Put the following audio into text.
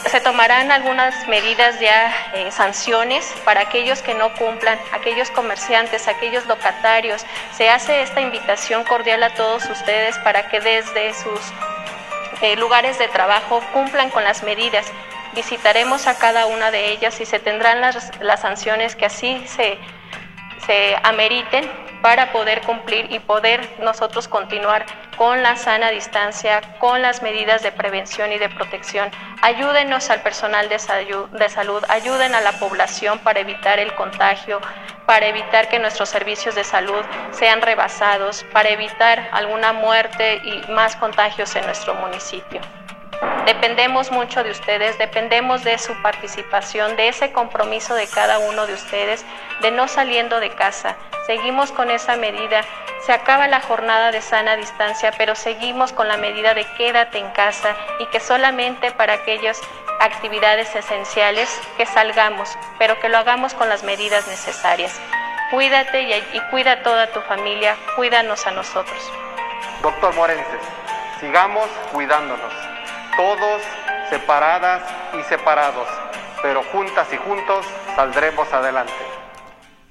Se tomarán algunas medidas ya, sanciones para aquellos que no cumplan, aquellos comerciantes, aquellos locatarios. Se hace esta invitación cordial a todos ustedes para que desde sus lugares de trabajo cumplan con las medidas. Visitaremos a cada una de ellas y se tendrán las sanciones que así se ameriten para poder cumplir y poder nosotros continuar con la sana distancia, con las medidas de prevención y de protección. Ayúdenos al personal de salud, ayuden a la población para evitar el contagio, para evitar que nuestros servicios de salud sean rebasados, para evitar alguna muerte y más contagios en nuestro municipio. Dependemos mucho de ustedes, dependemos de su participación, de ese compromiso de cada uno de ustedes, de no saliendo de casa. Seguimos con esa medida, se acaba la jornada de sana distancia, pero seguimos con la medida de quédate en casa y que solamente para aquellas actividades esenciales que salgamos, pero que lo hagamos con las medidas necesarias. Cuídate y cuida a toda tu familia, cuídanos a nosotros. Doctor Morenses, sigamos cuidándonos. Todos separadas y separados, pero juntas y juntos saldremos adelante.